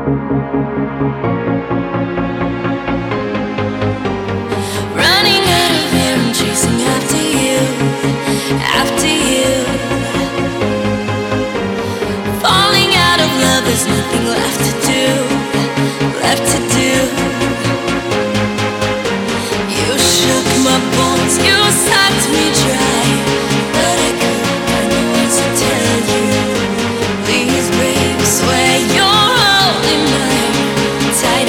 Running out of air, I'm chasing after you, after you. Falling out of love, there's nothing left to do, left to do. You shook my bones, you sucked me dry, but I couldn't find the words to tell you. Please, babe, swear you're holding mine tight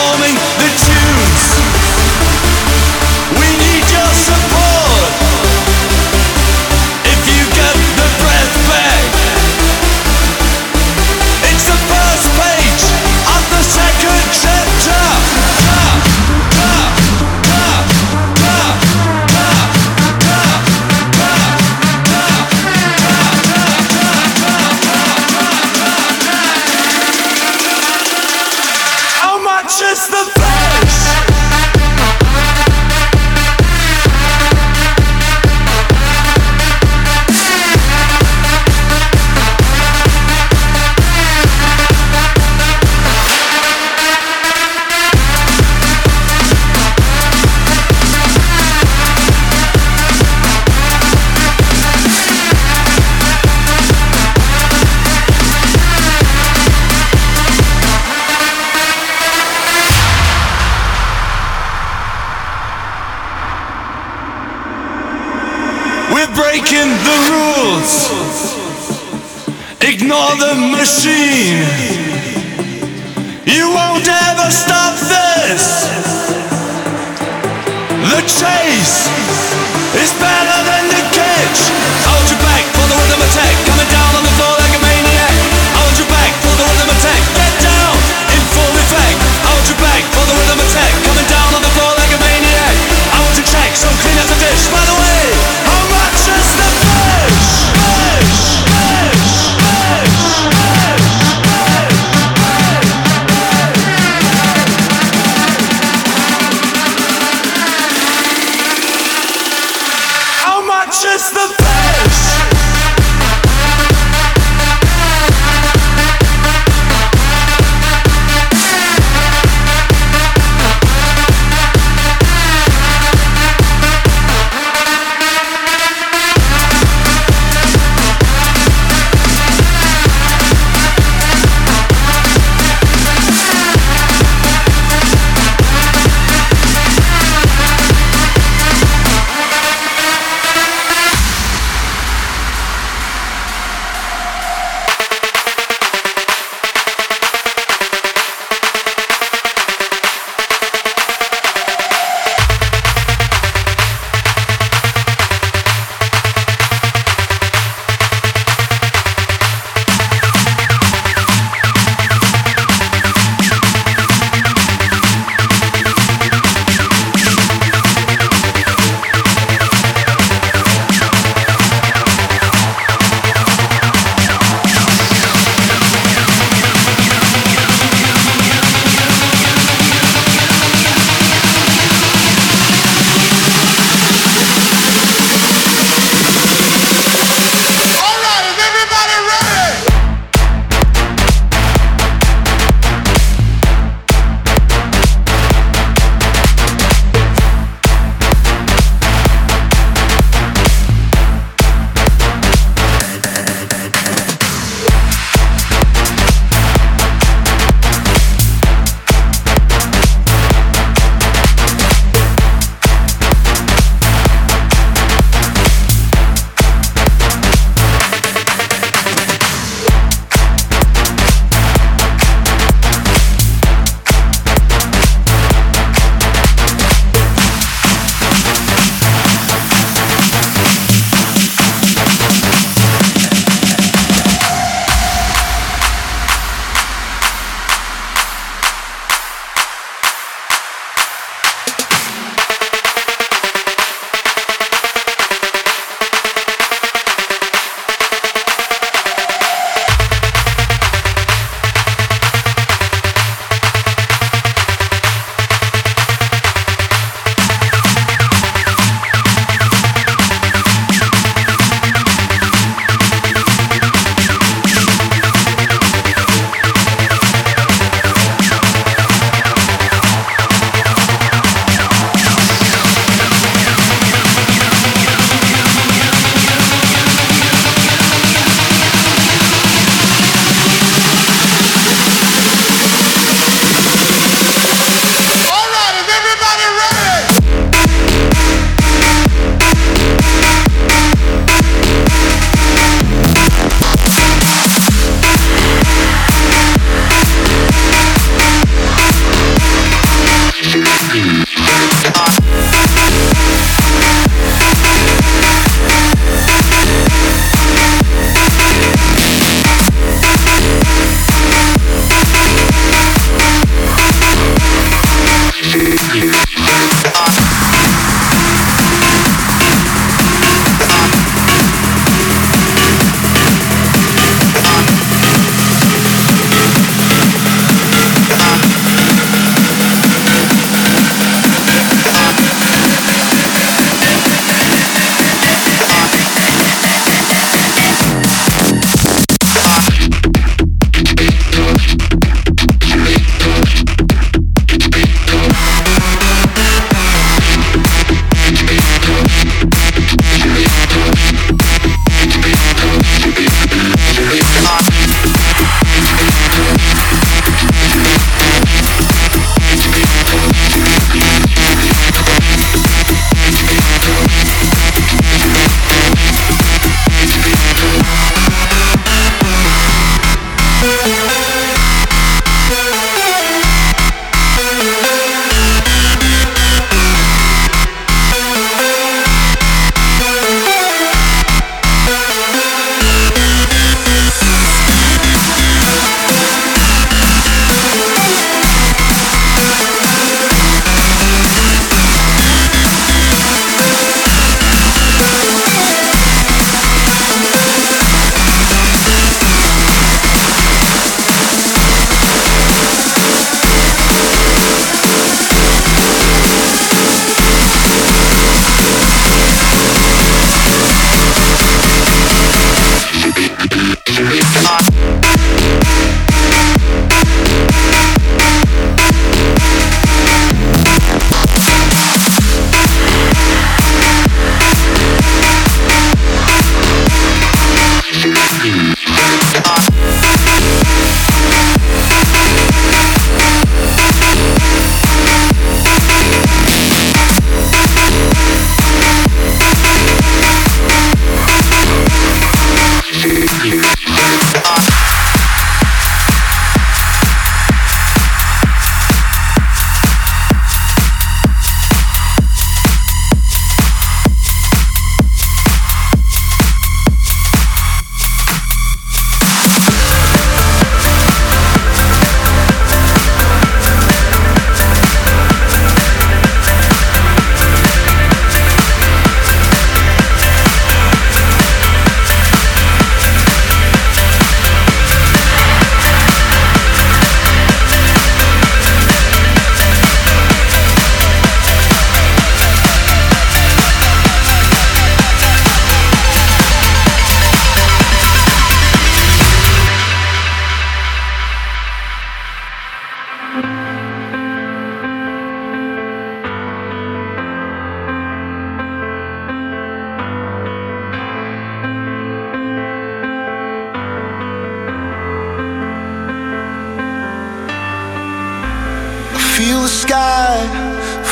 transforming the tunes. We need your support. If you get the breath back, it's the first page of the second chapter. Just the face. Breaking the rules. Ignore the machine. You won't ever stop this. The chase is better than the catch. Hold your back for the rhythm attack. Coming down on the floor like a maniac. Hold your back for the rhythm attack. Get down in full effect. Hold your back for the rhythm attack. Coming down on the floor like a maniac. I want to check, so clean up the dish. By the way, how much is the fish? Fish, fish, fish, fish, how much is the fish?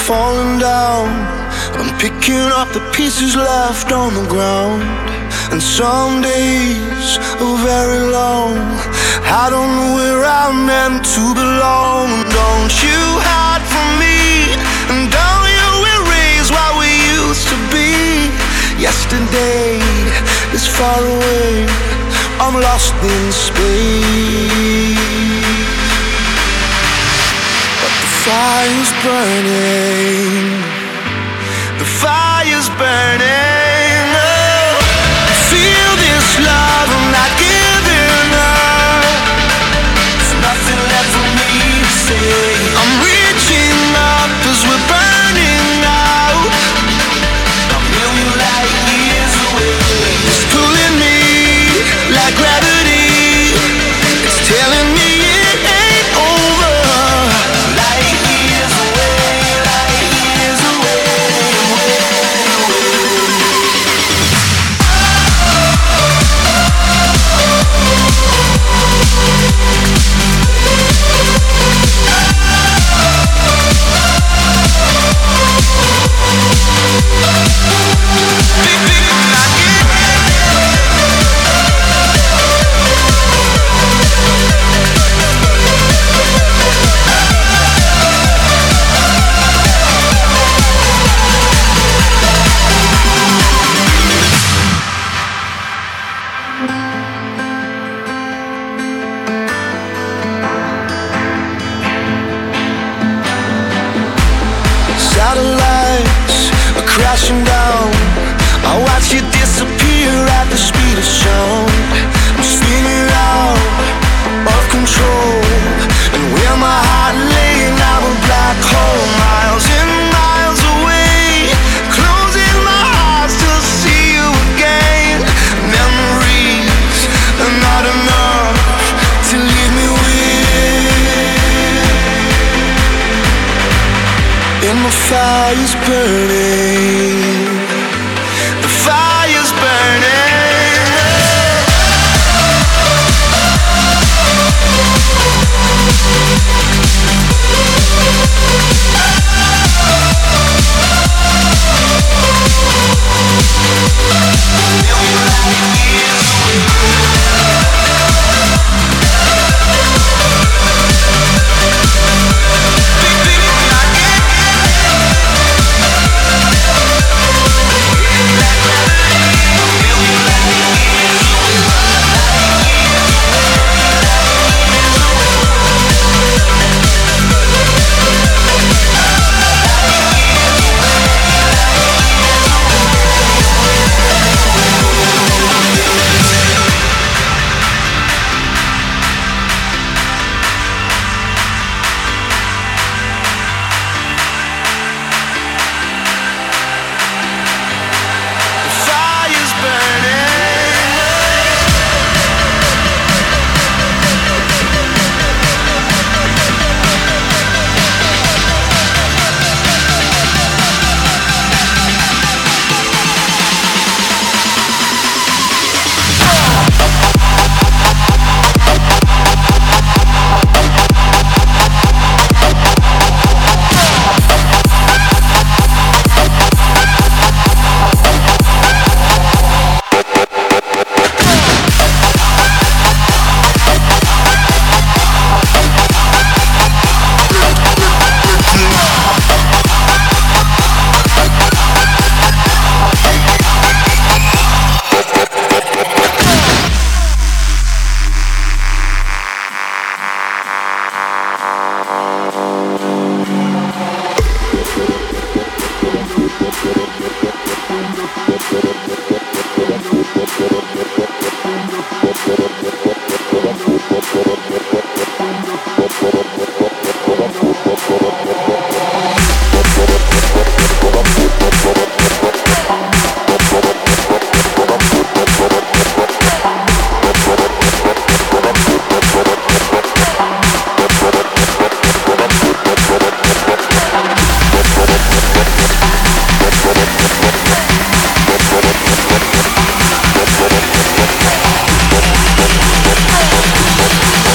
falling down. I'm picking up the pieces left on the ground. And some days are very long. I don't know where I'm meant to belong. Don't you hide from me, and don't you erase what we used to be. Yesterday is far away, I'm lost in space. But the fire's burning, the fire's burning. Oh, feel this love, I'm not giving up. There's nothing left for me to say. I'm reaching up as we're burning out. A million light years away. It's pulling me like gravity. It's telling me it ain't over. Light years away, light years away, away, away. Satellites are crashing down. I watch you disappear at the speed of sound. I'm spinning out of control, and where my heart lay, now a black hole. Miles and miles away, closing my eyes to see you again. Memories are not enough to leave me with. And the fire's burning, the fire's burning.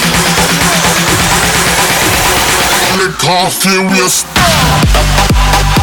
Coffee will stop.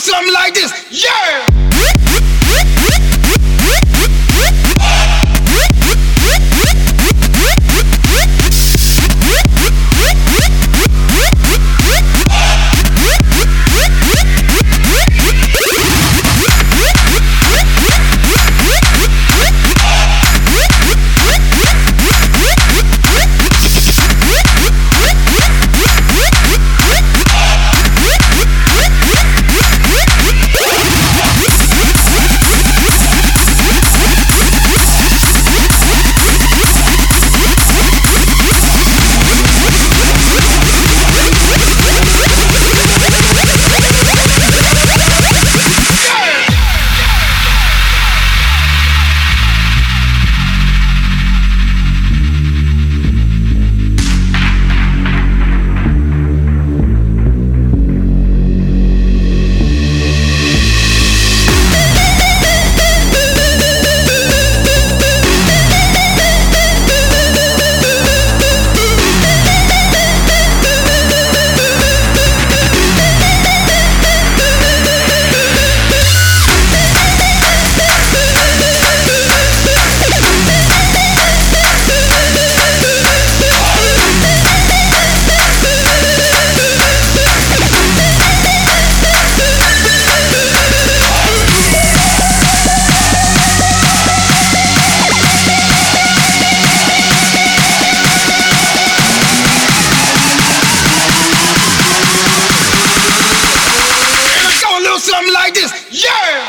something like this. Yeah! Something like this, yeah!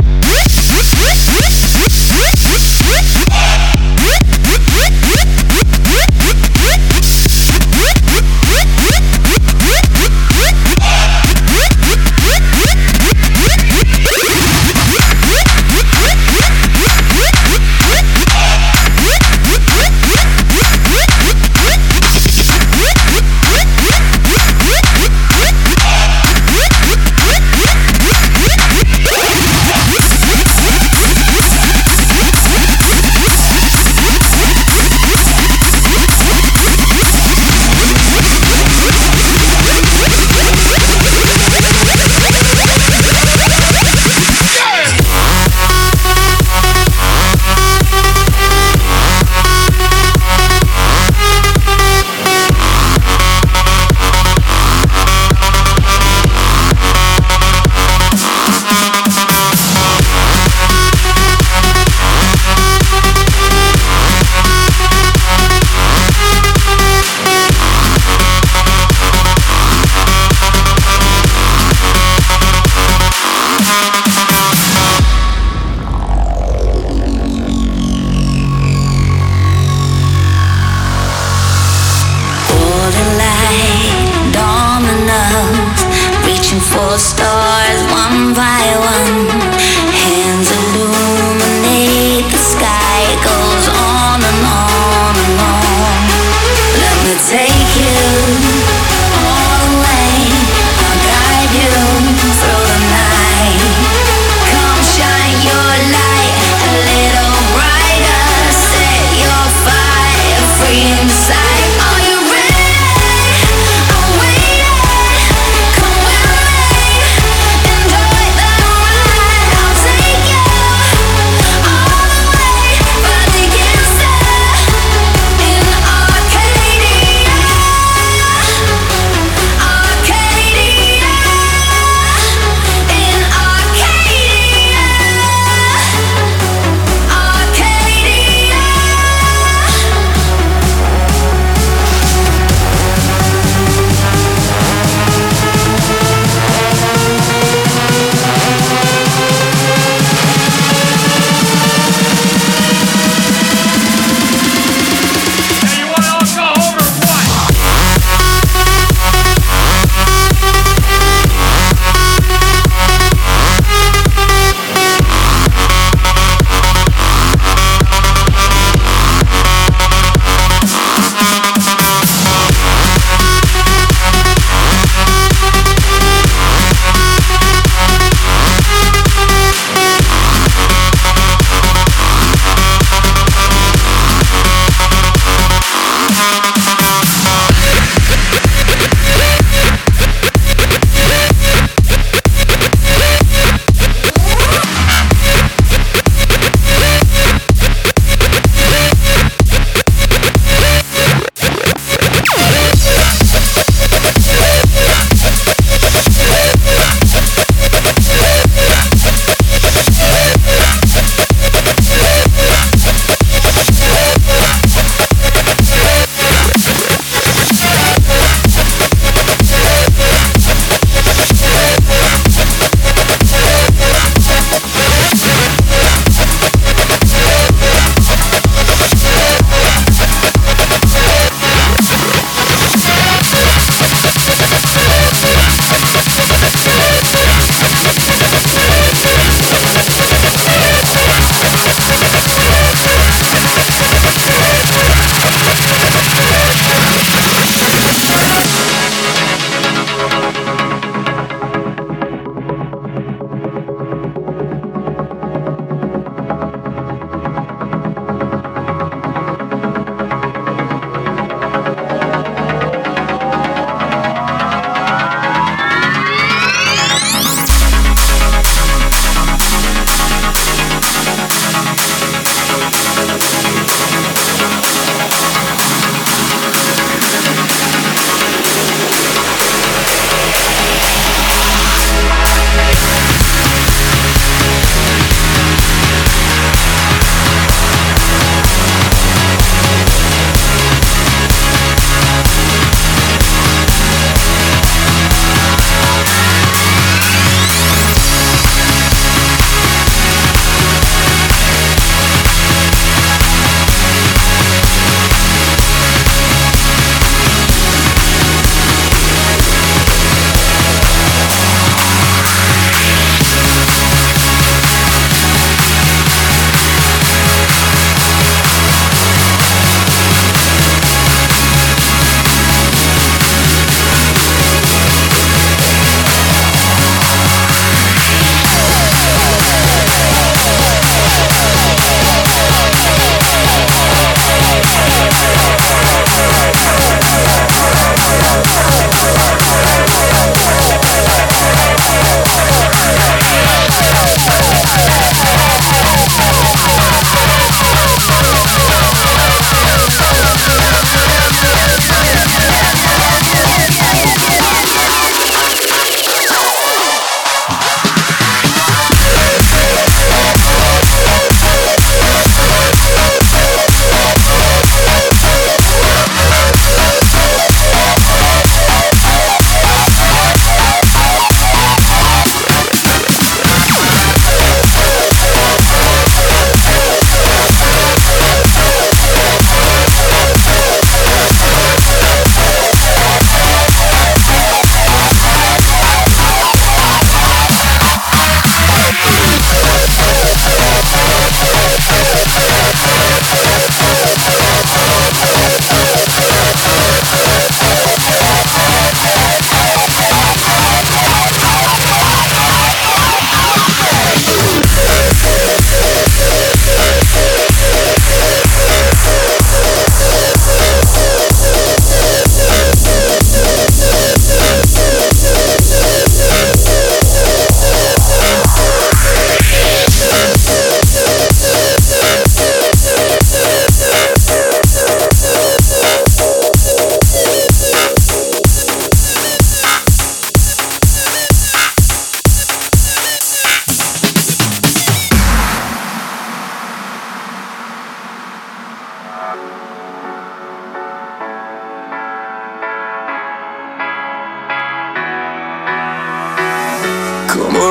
For stars one by one, hands illuminate the sky. It goes on and on and on. Let me take you all the way. I'll guide you through the night. Come shine your light a little brighter. Set your fire free inside. Are you ready? I'm waiting. Come with me. Enjoy the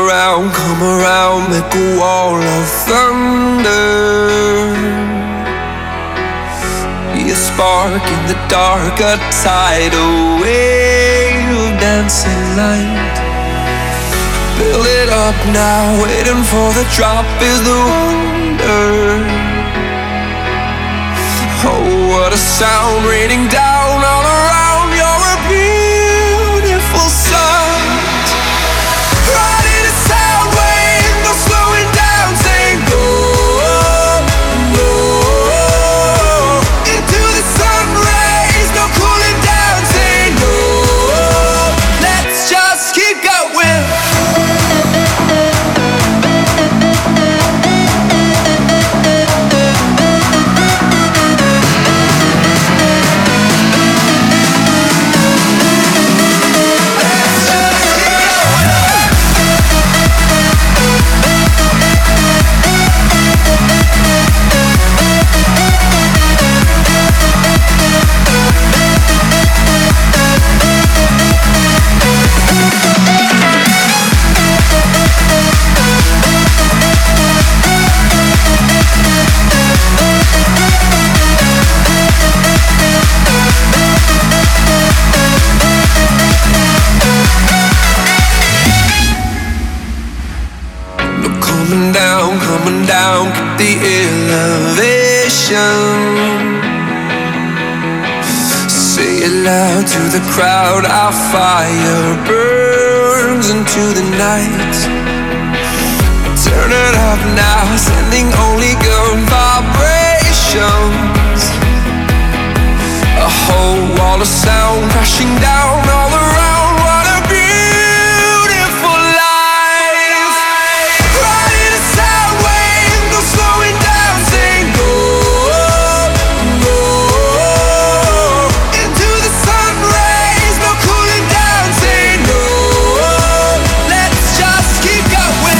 around, make a wall of thunder. Be a spark in the dark, a tidal wave of dancing light. Build it up now, waiting for the drop is the wonder. Oh, what a sound raining down all around. You're a beautiful sight. Riding a sound wave, no slowing down, saying go, go. Into the sun rays, no cooling down, saying no. Let's just keep going. Coming down, keep the elevation. Say it loud to the crowd, our fire burns into the night. Turn it up now, sending only good vibrations. A whole wall of sound crashing down all around. What a beautiful life. Riding a sound wave, no slowing down, saying go, go. Into the sun rays, no cooling down, saying no. Let's just keep going.